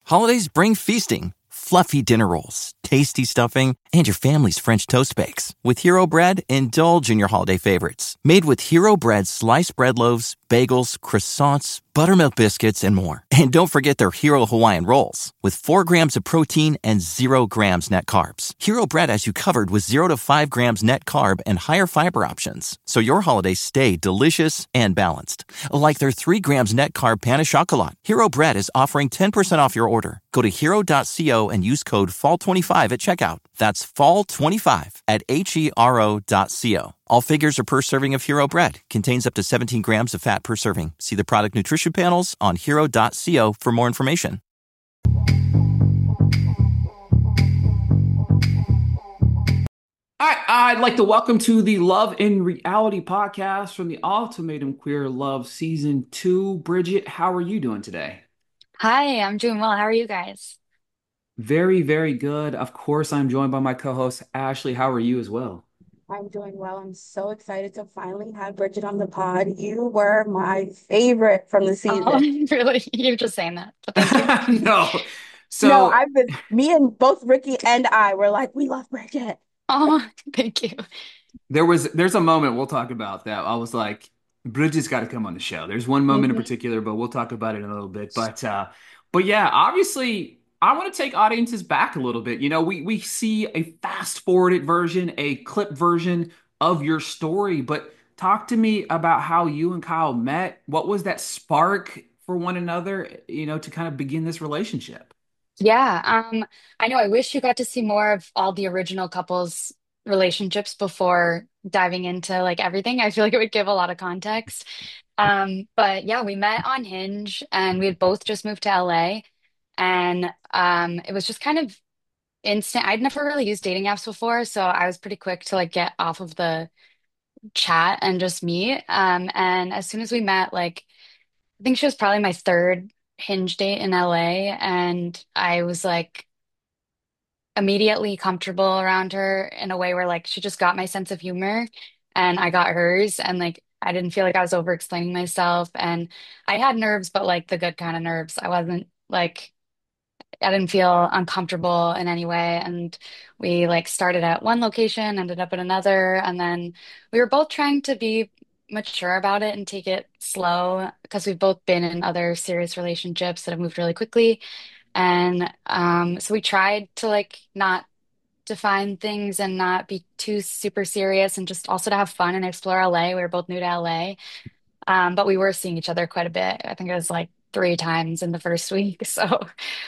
Holidays bring feasting, fluffy dinner rolls, tasty stuffing, and your family's French toast bakes. With Hero Bread, indulge in your holiday favorites. Made with Hero Bread sliced bread loaves, bagels, croissants, buttermilk biscuits, and more. And don't forget their Hero Hawaiian rolls with 4 grams of protein and 0 grams net carbs. Hero Bread has you covered with 0 to 5 grams net carb and higher fiber options, so your holidays stay delicious and balanced. Like their 3 grams net carb pan of chocolate. Hero Bread is offering 10% off your order. Go to hero.co and use code FALL25 at checkout. That's FALL25 at HERO.co. All figures are per serving of Hero Bread. Contains up to 17 grams of fat per serving. See the product nutrition panels on hero.co for more information. All right, I'd like to welcome to the Love in Reality podcast from the Ultimatum Queer Love Season 2. Bridget, how are you doing today? Hi, I'm doing well. How are you guys? Very, very good. Of course, I'm joined by my co-host, Ashley. How are you as well? I'm doing well. I'm so excited to finally have Bridget on the pod. You were my favorite from the Oh, season. really? You're just saying that, but thank you. No. No, So me and both Ricky and I were like, we love Bridget. Oh, thank you. there's a moment we'll talk about that. I was like, Bridget's got to come on the show. There's one moment in Mhm. particular, but we'll talk about it in a little bit. But yeah, obviously, I want to take audiences back a little bit. We see a fast forwarded version, a clip version of your story, but talk to me about how you and Kyle met. What was that spark for one another, to kind of begin this relationship? Yeah, I know I wish you got to see more of all the original couples' relationships before diving into like everything. I feel like it would give a lot of context. But yeah, we met on Hinge and we had both just moved to LA and it was just kind of instant. I'd never really used dating apps before, so I was pretty quick to like get off of the chat and just meet. And as soon as we met, like I think she was probably my third Hinge date in LA, and I was like immediately comfortable around her in a way where like she just got my sense of humor and I got hers, and like I didn't feel like I was over explaining myself, and I had nerves, but like the good kind of nerves. I wasn't like I didn't feel uncomfortable in any way. And we like started at one location, ended up at another, and then we were both trying to be mature about it and take it slow because we've both been in other serious relationships that have moved really quickly. And so we tried to like not define things and not be too super serious and just also to have fun and explore LA. We were both new to LA. But we were seeing each other quite a bit. I think it was like 3 times in the first week. So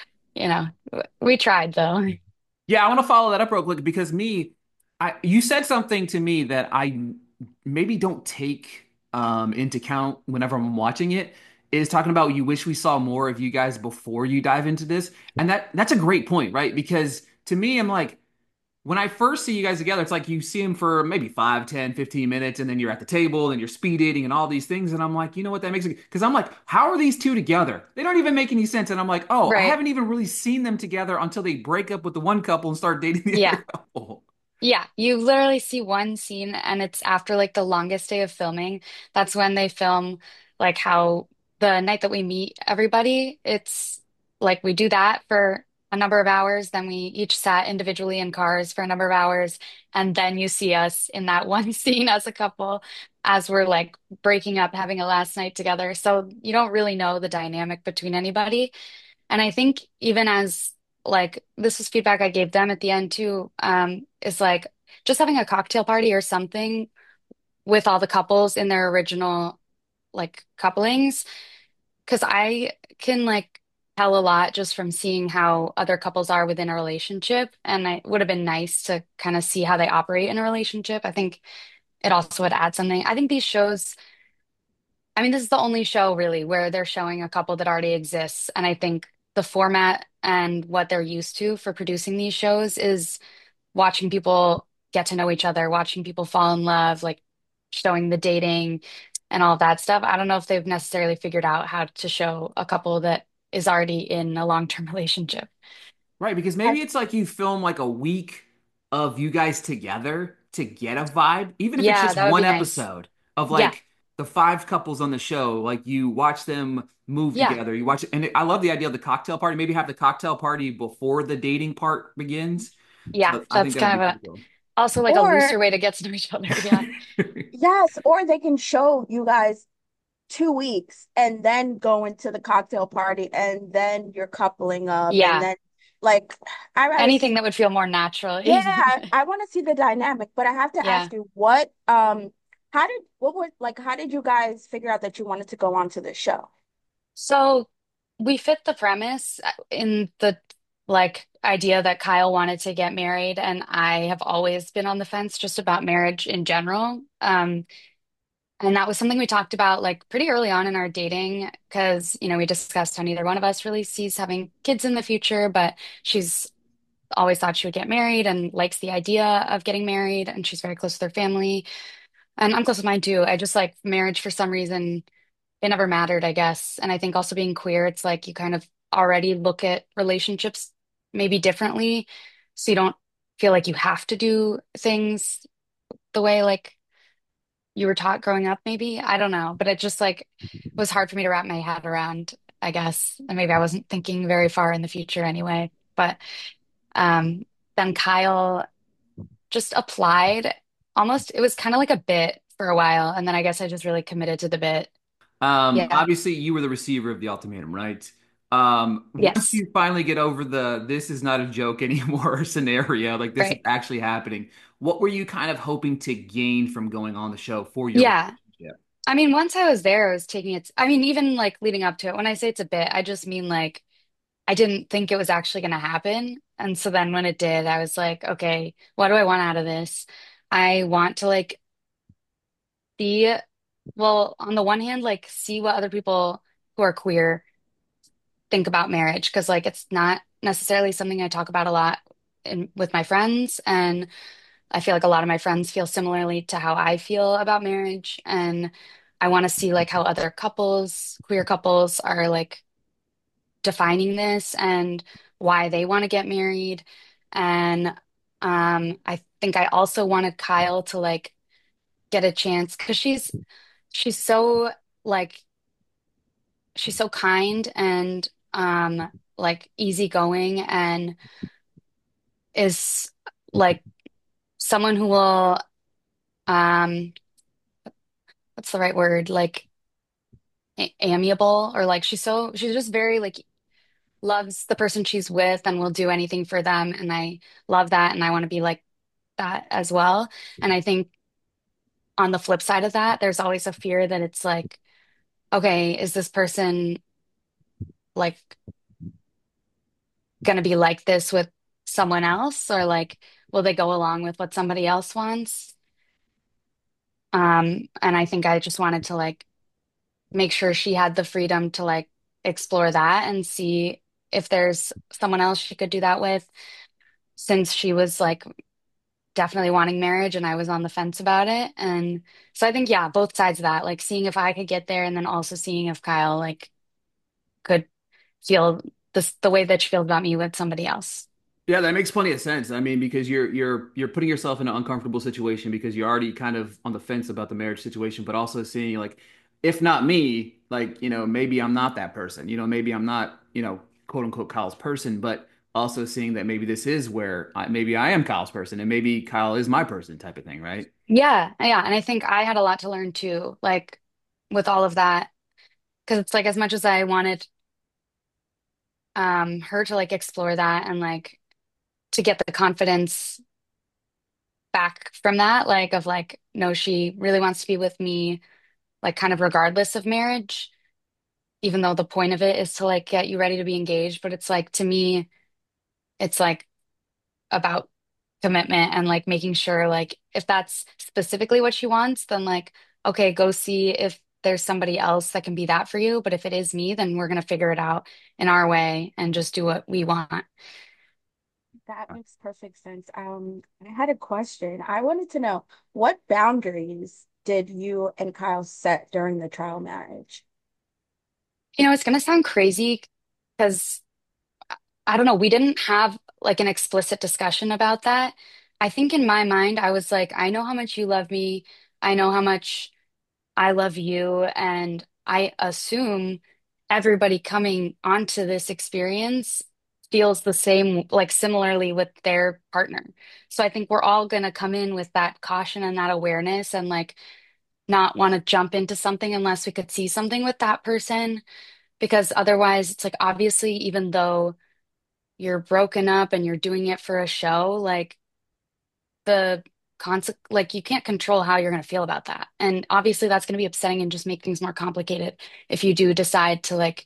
we tried though. Yeah, I want to follow that up real quick because you said something to me that I maybe don't take into account whenever I'm watching it, is talking about you wish we saw more of you guys before you dive into this. And that's a great point, right? Because to me, I'm like, when I first see you guys together, it's like you see him for maybe 5, 10, 15 minutes, and then you're at the table and you're speed dating and all these things. And I'm like, you know what, that makes it because I'm like, how are these two together? They don't even make any sense. And I'm like, oh, I Right. haven't even really seen them together until they break up with the one couple and start dating the Yeah. other couple. Yeah. You literally see one scene and it's after like the longest day of filming. That's when they film like how the night that we meet everybody, it's like we do that for a number of hours. Then we each sat individually in cars for a number of hours. And then you see us in that one scene as a couple as we're like breaking up, having a last night together. So you don't really know the dynamic between anybody. And I think even as like this was feedback I gave them at the end too, is like just having a cocktail party or something with all the couples in their original like couplings. Because I can like tell a lot just from seeing how other couples are within a relationship. And it would have been nice to kind of see how they operate in a relationship. I think it also would add something. I think these shows, I mean, this is the only show really where they're showing a couple that already exists. And I think the format and what they're used to for producing these shows is watching people get to know each other, watching people fall in love, like showing the dating and all of that stuff. I don't know if they've necessarily figured out how to show a couple that is already in a long-term relationship. Right, because I, maybe it's like you film like a week of you guys together to get a vibe, even if it's Yeah, just that would one be nice. episode of Yeah, like the five couples on the show, like you watch them move Yeah. together. You watch it, and I love the idea of the cocktail party. Maybe have the cocktail party before the dating part begins. Yeah. So I think That's that would kind be of pretty a cool. also like a Or looser way to get to know each other. Yeah. yes, or they can show you guys 2 weeks and then go into the cocktail party and then you're coupling up and Yeah. then like I rather Anything see. that would feel more natural. Yeah, I want to see the dynamic, but I have to Yeah. ask you what how did what was like how did you guys figure out that you wanted to go on to this show? So we fit the premise in the like idea that Kyle wanted to get married, and I have always been on the fence just about marriage in general. And that was something we talked about like pretty early on in our dating because, we discussed how neither one of us really sees having kids in the future, but she's always thought she would get married and likes the idea of getting married, and she's very close with her family. And I'm close with mine too. I just like marriage for some reason it never mattered, I guess. And I think also being queer, it's like you kind of already look at relationships maybe differently. So you don't feel like you have to do things the way like you were taught growing up, maybe. I don't know. But it just like was hard for me to wrap my head around, I guess. And maybe I wasn't thinking very far in the future anyway. But um then Kyle just applied almost, it was kind of like a bit for a while. And then I guess I just really committed to the bit. Yeah. Obviously, you were the receiver of the ultimatum, right? Once Yes. you finally get over the this is not a joke anymore scenario, like this is Right. actually happening, what were you kind of hoping to gain from going on the show for your Yeah. relationship? I mean, once I was there, I was taking it. I mean, even like leading up to it, when I say it's a bit, I just mean like I didn't think it was actually going to happen. And so then when it did, I was like, okay, what do I want out of this? I want to like see, well, on the one hand, like see what other people who are queer think about marriage, because like it's not necessarily something I talk about a lot with my friends. And I feel like a lot of my friends feel similarly to how I feel about marriage. And I want to see like how other couples, queer couples, are like defining this and why they want to get married. And I think I also wanted Kyle to like get a chance because she's so like she's so kind and like easygoing and is like someone who will um what's the right word? Like amiable or like she's just very like loves the person she's with and will do anything for them. And I love that. And I want to be like that as well. And I think on the flip side of that, there's always a fear that it's like, okay, is this person like going to be like this with someone else? Or like, will they go along with what somebody else wants? And I think I just wanted to like make sure she had the freedom to like explore that and see if there's someone else she could do that with since she was like definitely wanting marriage and I was on the fence about it. And so I think, yeah, both sides of that, like seeing if I could get there and then also seeing if Kyle like could feel the way that she feels about me with somebody else. Yeah, that makes plenty of sense. I mean, because you're putting yourself in an uncomfortable situation because you're already kind of on the fence about the marriage situation, but also seeing like, if not me, like, maybe I'm not that person. Maybe I'm not, quote unquote Kyle's person, but also seeing that maybe this is where maybe I am Kyle's person and maybe Kyle is my person type of thing, right? Yeah, yeah. And I think I had a lot to learn too, like with all of that. Because it's like as much as I wanted her to like explore that and like to get the confidence back from that, like of like, no, she really wants to be with me, like kind of regardless of marriage, even though the point of it is to like get you ready to be engaged. But it's like to me, it's like about commitment and like making sure like if that's specifically what she wants, then like, okay, go see if there's somebody else that can be that for you. But if it is me, then we're gonna figure it out in our way and just do what we want. That makes perfect sense. I had a question. I wanted to know what boundaries did you and Kyle set during the trial marriage? It's gonna sound crazy because I don't know, we didn't have like an explicit discussion about that. I think in my mind, I was like, I know how much you love me. I know how much I love you. And I assume everybody coming onto this experience feels the same, like similarly with their partner. So I think we're all going to come in with that caution and that awareness and like not want to jump into something unless we could see something with that person. Because otherwise, it's like obviously, even though you're broken up and you're doing it for a show, like the like you can't control how you're going to feel about that. And obviously that's going to be upsetting and just make things more complicated if you do decide to like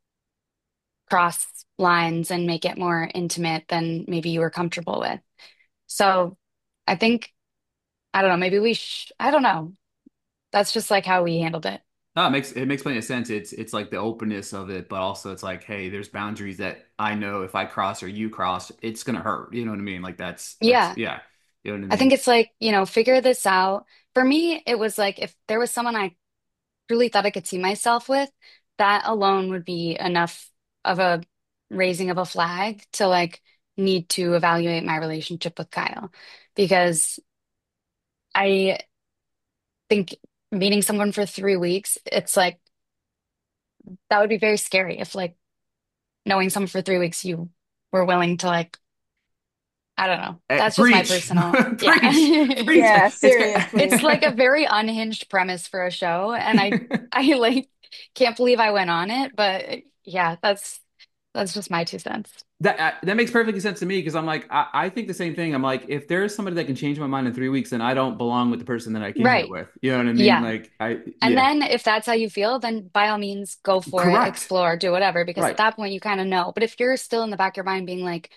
cross lines and make it more intimate than maybe you were comfortable with. So I think I don't know, maybe I don't know. That's just like how we handled it. No, it makes plenty of sense. It's like the openness of it, but also it's like, hey, there's boundaries that I know if I cross or you cross, it's gonna hurt. You know what I mean? Like that's Yeah. yeah. You know what I I think mean? it's like, figure this out. For me, it was like if there was someone I truly thought I could see myself with, that alone would be enough of a raising of a flag to like need to evaluate my relationship with Kyle. Because I think meeting someone for 3 weeks, it's like that would be very scary if like knowing someone for 3 weeks you were willing to like, I don't know. That's just my Preach, personal, yeah. preach, preach. Yeah, It's It's seriously. like a very unhinged premise for a show, and I like can't believe I went on it, but yeah, that's just my 2 cents. that makes perfect sense to me because I'm like I think the same thing. I'm like if there's somebody that can change my mind in 3 weeks, then I don't belong with the person that I came here Right. with. You know what I mean? Yeah. Like I And yeah, then if that's how you feel, then by all means go for it, correct, explore, do whatever, because at right. that point you kind of know. But if you're still in the back of your mind being like,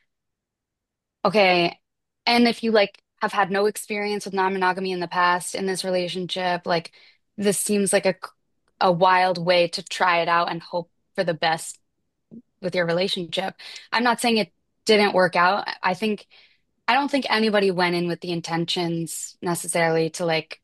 okay, and if you like have had no experience with non-monogamy in the past in this relationship, like this seems like a wild way to try it out and hope for the best with your relationship. I'm not saying it didn't work out. I don't think anybody went in with the intentions necessarily to like,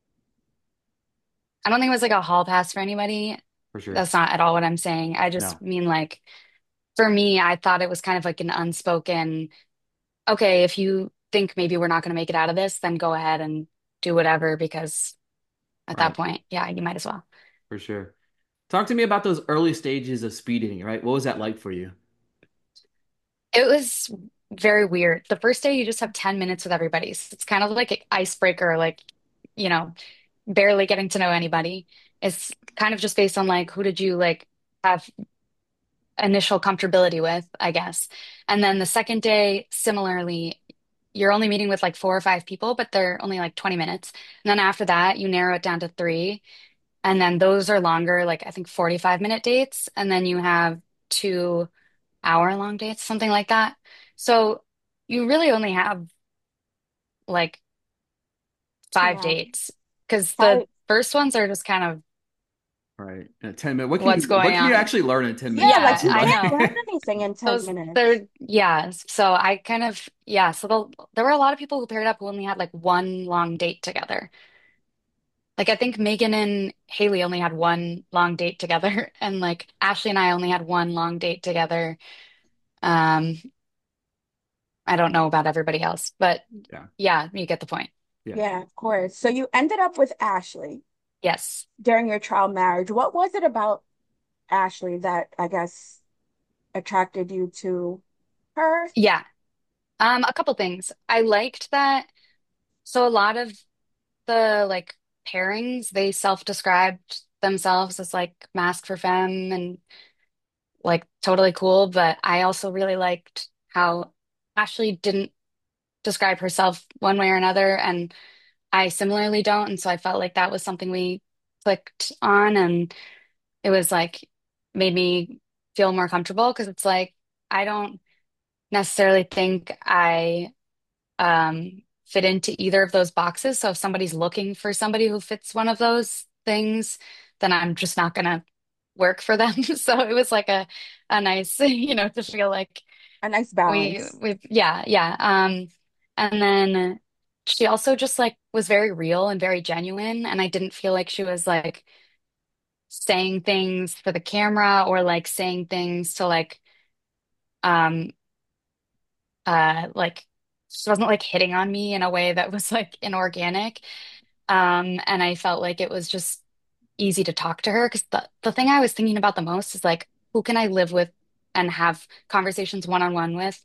I don't think it was like a hall pass for anybody. For sure. That's not at all what I'm saying. I just No, mean like, for me, I thought it was kind of like an unspoken, okay, if you think maybe we're not going to make it out of this, then go ahead and do whatever because at that right, point, yeah, you might as well. for sure. Talk to me about those early stages of speed dating, right? What was that like for you? It was very weird. The first day, you just have 10 minutes with everybody. So it's kind of like an icebreaker, like, you know, barely getting to know anybody. It's kind of just based on like, who did you like have initial comfortability with, I guess. And then the second day, similarly, you're only meeting with like 4 or 5 people, but they're only like 20 minutes. And then after that, you narrow it down to three. And then those are longer, like I think 45-minute dates. And then you have 2 hour long dates, something like that. So you really only have like Two 5 hours. dates because the Five. first ones are just kind of Right. In a 10 minute. What can what's you what going can you on. actually learn in 10 minutes, Yeah, like Yeah, you honestly? I Like can't know. learn anything in 10 Those minutes. they're yeah. So I kind of yeah. So there were a lot of people who paired up who only had like one long date together. Like I think Megan and Haley only had one long date together, and like Ashley and I only had one long date together. Um, I don't know about everybody else, but yeah. yeah, you get the point. Yeah. Yeah, of course. So you ended up with Ashley Yes. during your trial marriage. What was it about Ashley that I guess attracted you to her? Yeah. A couple things. I liked that. So a lot of the like pairings, they self-described themselves as like masc for femme and like totally cool. But I also really liked how Ashley didn't describe herself one way or another, and I similarly don't. And so I felt like that was something we clicked on, and it was like made me feel more comfortable because it's like I don't necessarily think I fit into either of those boxes. So if somebody's looking for somebody who fits one of those things, then I'm just not gonna work for them. So it was like a nice, to feel like A nice we balance. we yeah, yeah. And then she also just like was very real and very genuine, and I didn't feel like she was like saying things for the camera or like saying things to um like she wasn't like hitting on me in a way that was like inorganic. And I felt like it was just easy to talk to her because the thing I was thinking about the most is like, who can I live with and have conversations one on one with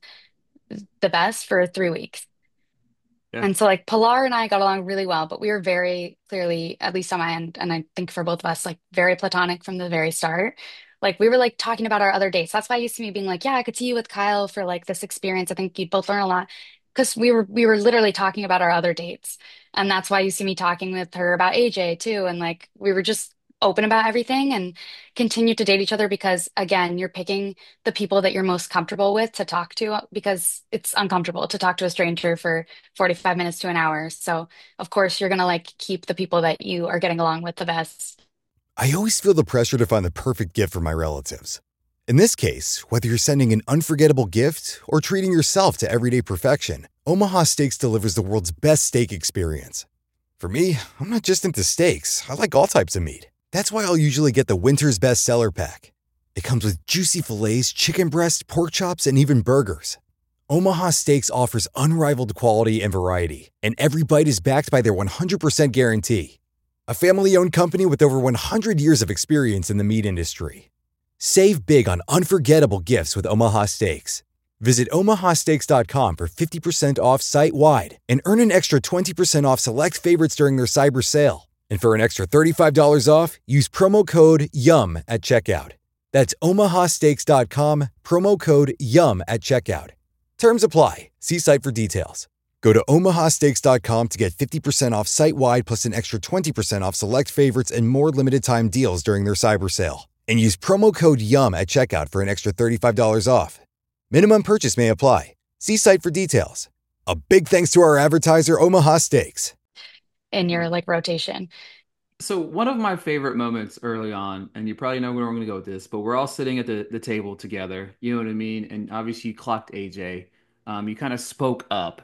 the best for 3 weeks? Yeah. And so like Pilar and I got along really well, but we were very clearly, at least on my end, and I think for both of us, like very platonic from the very start. Like we were like talking about our other dates. That's why I used to me being like, yeah, I could see you with Kyle for like this experience. I think you'd both learn a lot. Because we were literally talking about our other dates. And that's why you see me talking with her about AJ too. And like we were just open about everything and continued to date each other because again, you're picking the people that you're most comfortable with to talk to because it's uncomfortable to talk to a stranger for 45 minutes to an hour. So, of course, you're going to like keep the people that you are getting along with the best. I always feel the pressure to find the perfect gift for my relatives. In this case, whether you're sending an unforgettable gift or treating yourself to everyday perfection, Omaha Steaks delivers the world's best steak experience. For me, I'm not just into steaks. I like all types of meat. That's why I'll usually get the Winter's Best Seller Pack. It comes with juicy fillets, chicken breast, pork chops, and even burgers. Omaha Steaks offers unrivaled quality and variety, and every bite is backed by their 100% guarantee. A family-owned company with over 100 years of experience in the meat industry. Save big on unforgettable gifts with Omaha Steaks. Visit omahasteaks.com for 50% off site-wide and earn an extra 20% off select favorites during their cyber sale. And for an extra $35 off, use promo code YUM at checkout. That's omahasteaks.com, promo code YUM at checkout. Terms apply. See site for details. Go to omahasteaks.com to get 50% off site-wide plus an extra 20% off select favorites and more limited time deals during their cyber sale. And use promo code YUM at checkout for an extra $35 off. Minimum purchase may apply. See site for details. A big thanks to our advertiser, Omaha Steaks. In your like rotation. So one of my favorite moments early on, and you probably know where I'm going to go with this, but we're all sitting at the table together. You know what I mean? And obviously you clocked AJ. You kind of spoke up.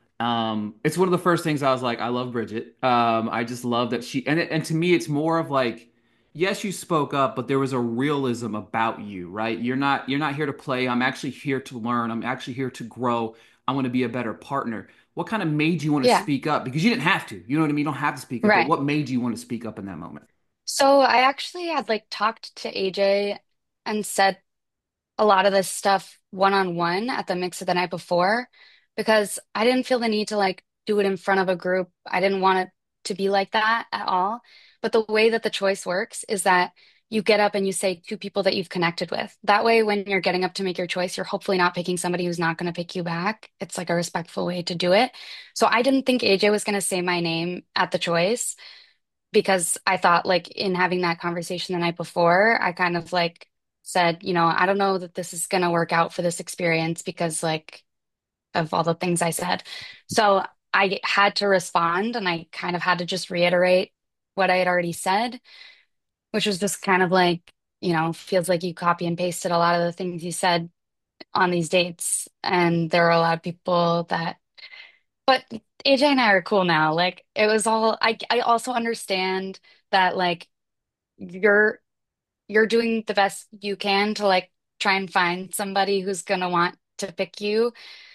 It's one of the first things I was like, I love Bridget. I just love that and to me, it's more of like, yes, you spoke up, but there was a realism about you, right? You're not here to play. I'm actually here to learn. I'm actually here to grow. I want to be a better partner. What kind of made you want to Yeah, speak up? Because you didn't have to. You know what I mean? You don't have to speak up, but right. what made you want to speak up in that moment? So I actually had like talked to AJ and said a lot of this stuff one on one at the mixer the night before because I didn't feel the need to like do it in front of a group. I didn't want it to be like that at all. But the way that the choice works is that you get up and you say two people that you've connected with. That way, when you're getting up to make your choice, you're hopefully not picking somebody who's not going to pick you back. It's like a respectful way to do it. So I didn't think AJ was going to say my name at the choice because I thought like in having that conversation the night before, I kind of like said, I don't know that this is going to work out for this experience because like of all the things I said. So I had to respond and I kind of had to just reiterate what I had already said, which was just kind of like, feels like you copy and pasted a lot of the things you said on these dates. And there are a lot of people that, but AJ and I are cool now. Like it was all, I also understand that like you're you're doing the best you can to like try and find somebody who's gonna want to pick you.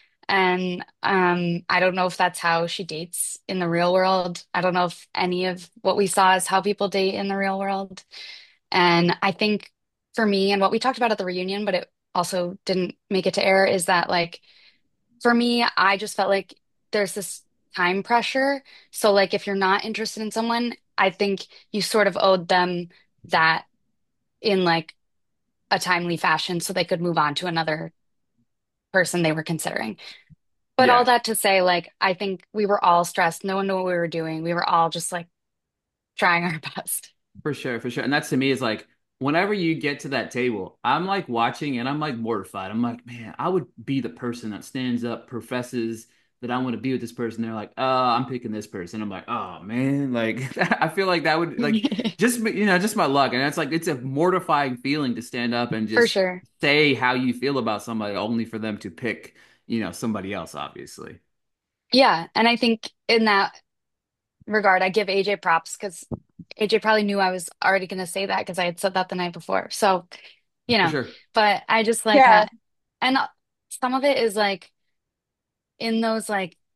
And I don't know if that's how she dates in the real world. I don't know if any of what we saw is how people date in the real world. And I think for me, and what we talked about at the reunion, but it also didn't make it to air, is that like for me, I just felt like there's this time pressure. So like if you're not interested in someone, I think you sort of owed them that in like a timely fashion so they could move on to another person they were considering. But all Yeah, that to say, like, I think we were all stressed. No one knew what we were doing. We were all just like trying our best. for sure, for sure. And that to me is like whenever you get to that table, I'm like watching and I'm like mortified. I'm like, man, I would be the person that stands up, professes that I want to be with this person. They're like, I'm picking this person. I'm like, oh man, like I feel like that would like just my luck. And that's like it's a mortifying feeling to stand up and For just sure. say how you feel about somebody only for them to pick, somebody else, obviously. Yeah. And I think in that regard, I give AJ props because AJ probably knew I was already going to say that because I had said that the night before. So, you For know, sure. but I just like, Yeah. and some of it is like in those like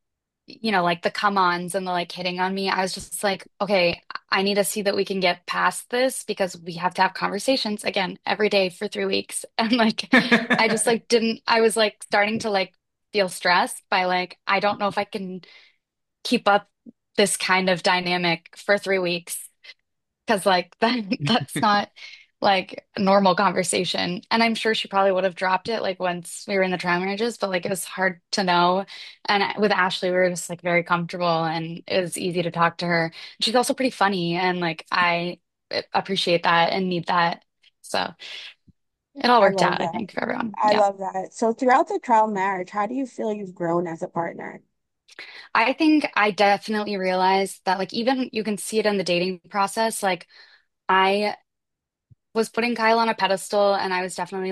like the come-ons and the like hitting on me, I was just like, okay, I need to see that we can get past this because we have to have conversations again every day for 3 weeks. And like, I just like didn't, I was like starting to like feel stressed by like, I don't know if I can keep up this kind of dynamic for 3 weeks. Because like that's not like a normal conversation. And I'm sure she probably would have dropped it like once we were in the trial marriages, but like it was hard to know. And with Ashley, we were just like very comfortable and it was easy to talk to her. She's also pretty funny and like I appreciate that and need that. So it all I worked love out, I that. think, for everyone. I Yeah. love that. So throughout the trial marriage, how do you feel you've grown as a partner? I think I definitely realized that like even you can see it in the dating process. Like I was putting Kyle on a pedestal and I was definitely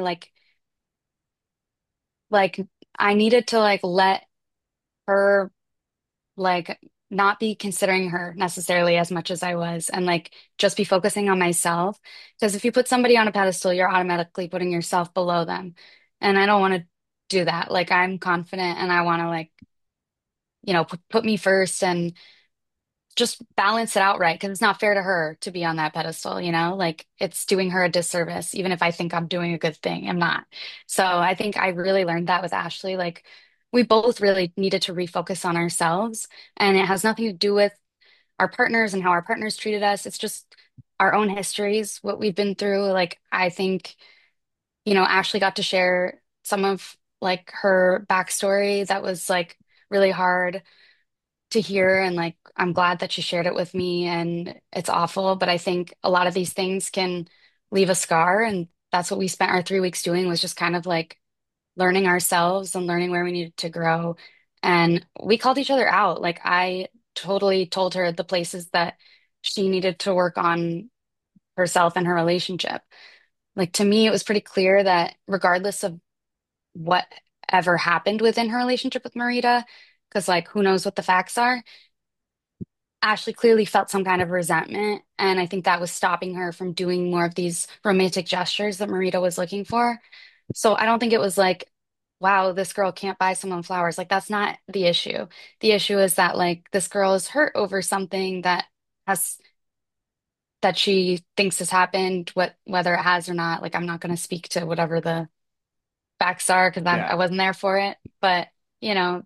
like I needed to like let her like not be considering her necessarily as much as I was and like just be focusing on myself. Because if you put somebody on a pedestal, you're automatically putting yourself below them. And I don't want to do that. Like I'm confident and I want to like, put me first and just balance it out right because it's not fair to her to be on that pedestal, like it's doing her a disservice, even if I think I'm doing a good thing, I'm not. So I think I really learned that with Ashley. Like we both really needed to refocus on ourselves, and it has nothing to do with our partners and how our partners treated us. It's just our own histories, what we've been through. Like I think, Ashley got to share some of like her backstory that was like really hard to hear and like I'm glad that she shared it with me and it's awful, but I think a lot of these things can leave a scar and that's what we spent our 3 weeks doing was just kind of like learning ourselves and learning where we needed to grow. And we called each other out. Like I totally told her the places that she needed to work on herself and her relationship. Like to me, it was pretty clear that regardless of what ever happened within her relationship with Marita, because like who knows what the facts are, Ashley clearly felt some kind of resentment, and I think that was stopping her from doing more of these romantic gestures that Marita was looking for. So I don't think it was like, wow, this girl can't buy someone flowers. Like that's not the issue. The issue is that like this girl is hurt over something has that she thinks has happened, whether it has or not. Like I'm not going to speak to whatever the facts are because I Yeah. wasn't there for it. But you know,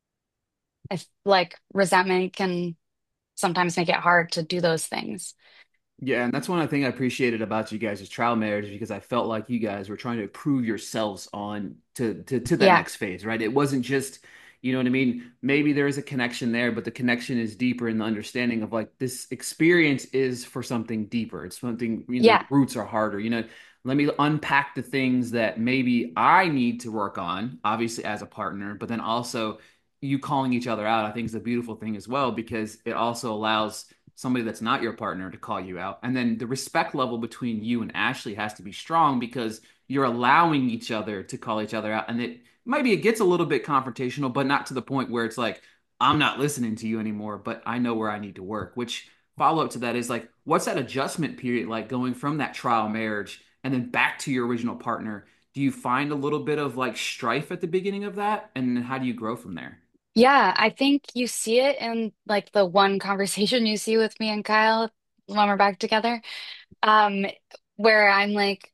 if like resentment can sometimes make it hard to do those things. Yeah, and that's one of the things I appreciated about you guys' trial marriage because I felt like you guys were trying to prove yourselves on to that Yeah. next phase, right? It wasn't just, you know what I mean? Maybe there is a connection there, but the connection is deeper in the understanding of like this experience is for something deeper. It's something, the Yeah. roots are harder. Let me unpack the things that maybe I need to work on, obviously as a partner, but then also you calling each other out, I think is a beautiful thing as well because it also allows somebody that's not your partner to call you out. And then the respect level between you and Ashley has to be strong because you're allowing each other to call each other out. And it gets a little bit confrontational, but not to the point where it's like, I'm not listening to you anymore, but I know where I need to work. Which follow up to that is like, what's that adjustment period like going from that trial marriage and then back to your original partner? Do you find a little bit of like strife at the beginning of that? And how do you grow from there? Yeah, I think you see it in like the one conversation you see with me and Kyle when we're back together. Um, where I'm like,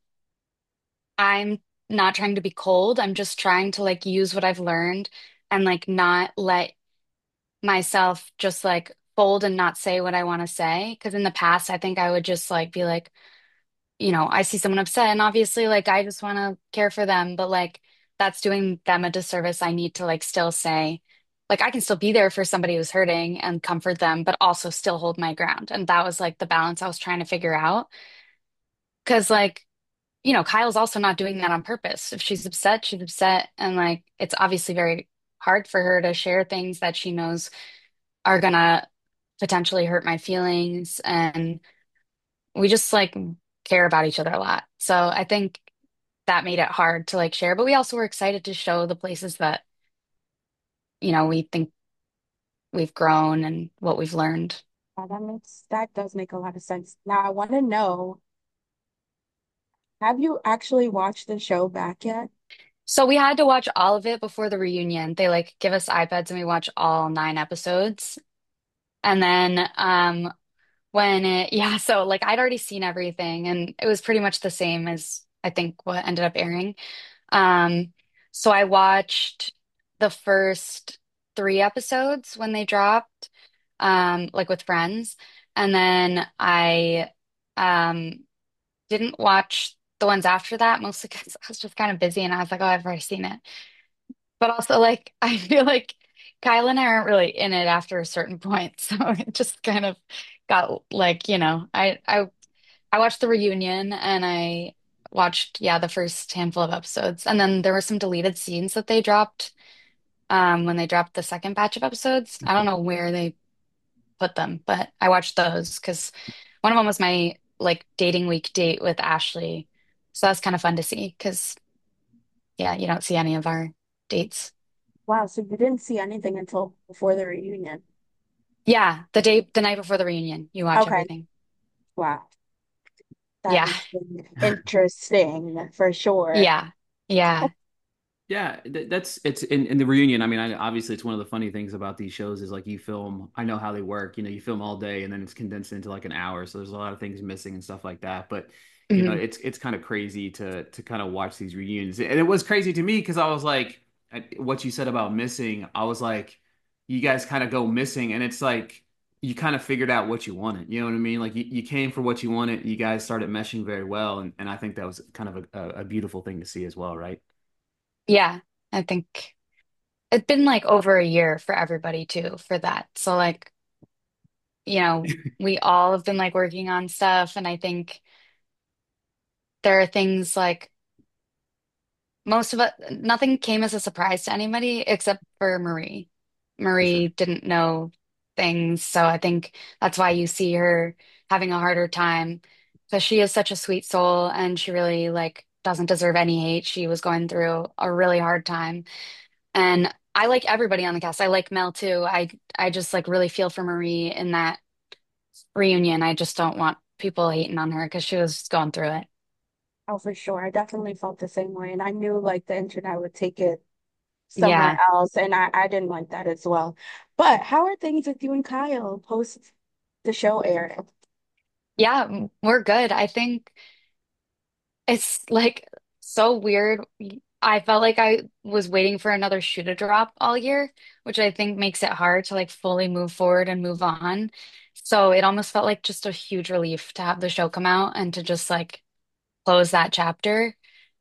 I'm not trying to be cold. I'm just trying to like use what I've learned and like not let myself just like fold and not say what I want to say. Because in the past, I think I would just like be like, I see someone upset and obviously like I just want to care for them, but like that's doing them a disservice. I need to like still say like I can still be there for somebody who's hurting and comfort them, but also still hold my ground. And that was like the balance I was trying to figure out. Cause like, Kyle's also not doing that on purpose. If she's upset, she's upset. And like it's obviously very hard for her to share things that she knows are gonna potentially hurt my feelings. And we just like care about each other a lot. So I think that made it hard to like share, but we also were excited to show the places that, we think we've grown and what we've learned. That does make a lot of sense. Now I want to know, have you actually watched the show back yet? So we had to watch all of it before the reunion. They like give us iPads and we watch all 9 episodes. And then when it yeah, so like I'd already seen everything and it was pretty much the same as I think what ended up airing. Um so I watched the first 3 episodes when they dropped, like with friends. And then I um didn't watch the ones after that, mostly because I was just kind of busy and I was like, oh, I've already seen it. But also, like, I feel like Kyle and I aren't really in it after a certain point. So it just kind of got like, I watched the reunion and I watched, yeah, the first handful of episodes. And then there were some deleted scenes that they dropped when they dropped the second batch of episodes. I don't know where they put them, but I watched those because one of them was my like dating week date with Ashley. So that's kind of fun to see because, yeah, you don't see any of our dates. Wow, so you didn't see anything until before the reunion. Yeah, the night before the reunion, you watch Okay. everything. Wow. That Yeah, has been interesting for sure. yeah, yeah. Yeah, that's it's in the reunion. I mean, obviously, it's one of the funny things about these shows is like you film. I know how they work. You know, you film all day and then it's condensed into like an hour. So there's a lot of things missing and stuff like that. But you know, Mhm. it's kind of crazy to kind of watch these reunions. And it was crazy to me because I was like, what you said about missing. I was like, you guys kind of go missing, and it's like you kind of figured out what you wanted. You know what I mean? Like you came for what you wanted. You guys started meshing very well, and I think that was kind of a beautiful thing to see as well, right? Yeah, I think it's been like over a year for everybody too for that. So like, we all have been like working on stuff, and I think there are things like most of it, nothing came as a surprise to anybody except for Marie. For Marie sure. didn't know things, so I think that's why you see her having a harder time because she is such a sweet soul and she really like doesn't deserve any hate. She was going through a really hard time. And I like everybody on the cast. I like Mel too. I just like really feel for Marie in that reunion. I just don't want people hating on her because she was going through it. Oh, for sure. I definitely felt the same way. And I knew like the internet would take it somewhere Yeah. else. And I didn't like that as well. But how are things with you and Kyle post the show airing? Yeah, we're good. I think it's like so weird. I felt like I was waiting for another shoe to drop all year, which I think makes it hard to like fully move forward and move on. So it almost felt like just a huge relief to have the show come out and to just like close that chapter.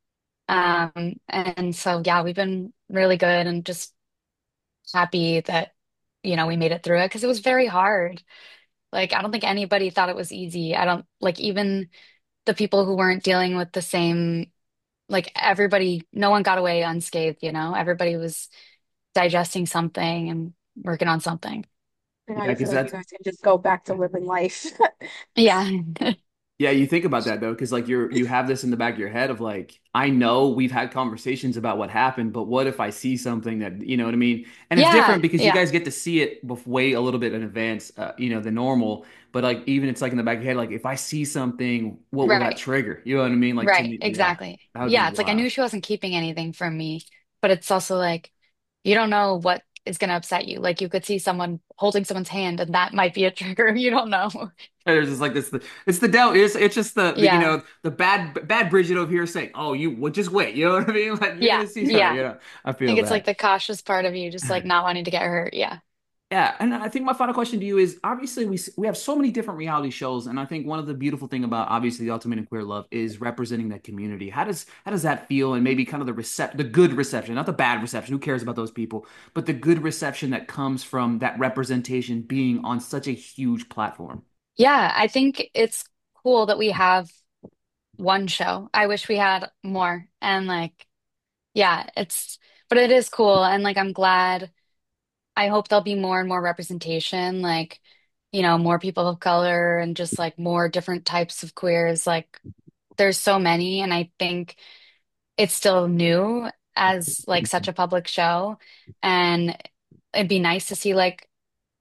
And so yeah, we've been really good and just happy that we made it through it because it was very hard. Like I don't think anybody thought it was easy. I don't like even the people who weren't dealing with the same, like everybody, no one got away unscathed. Everybody was digesting something and working on something. And now Yeah, you feel because like you that's guys can just go back to living life. Yeah. yeah, you think about that though, because like you have this in the back of your head of like, I know we've had conversations about what happened, but what if I see something that you know what I mean? And it's different Yeah. because you Yeah. guys get to see it way a little bit in advance, than normal. But like even it's like in the back of your head, like if I see something, what will that Right. trigger? You know what I mean? Like to Right. me, yeah, Exactly. that would be Yeah. It's like I wild. knew she wasn't keeping anything from me, but it's also like you don't know what is going to upset you. Like you could see someone holding someone's hand and that might be a trigger. You don't know. There's just like this, it's the doubt. It's just the Yeah. the bad Bridget over here saying, "Oh, you well, just wait." You know what I mean? Like you're Yeah. gonna see her. Yeah. You know, I I feel think it's like that. the cautious part of you, just like not wanting to get hurt. Yeah. Yeah, and I think my final question to you is obviously we have so many different reality shows, and I think one of the beautiful thing about obviously the Ultimate and Queer Love is representing that community. How does that feel, and maybe kind of the good reception, not the bad reception. Who cares about those people? But the good reception that comes from that representation being on such a huge platform. Yeah. I think it's cool that we have one show. I wish we had more. And like, yeah, but it is cool. And like, I'm glad. I hope there'll be more and more representation, like, more people of color and just like more different types of queers. Like, there's so many. And I think it's still new as like such a public show. And it'd be nice to see like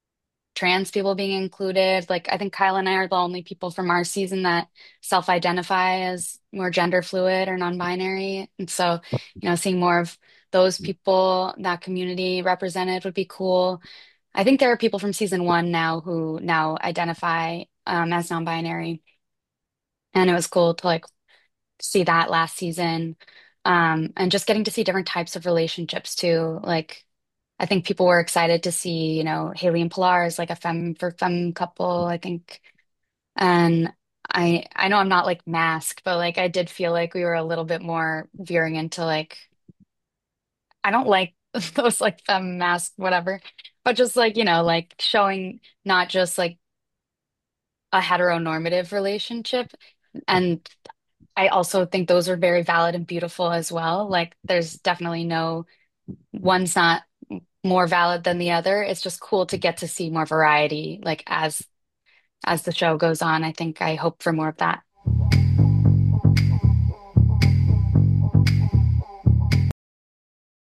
trans people being included. Like, I think Kyle and I are the only people from our season that self-identify as more gender fluid or non-binary. And so, seeing more of those people, that community represented would be cool. I think there are people from season one now who now identify as non-binary, and it was cool to like see that last season. And just getting to see different types of relationships too. Like, I think people were excited to see, Haley and Pilar as like a femme for femme couple, I think. And I know I'm not like masked, but like I did feel like we were a little bit more veering into like I don't like those like femme mask whatever, but just like, like showing not just like a heteronormative relationship. And I also think those are very valid and beautiful as well. Like there's definitely no one's not more valid than the other. It's just cool to get to see more variety, like as the show goes on. I think I hope for more of that.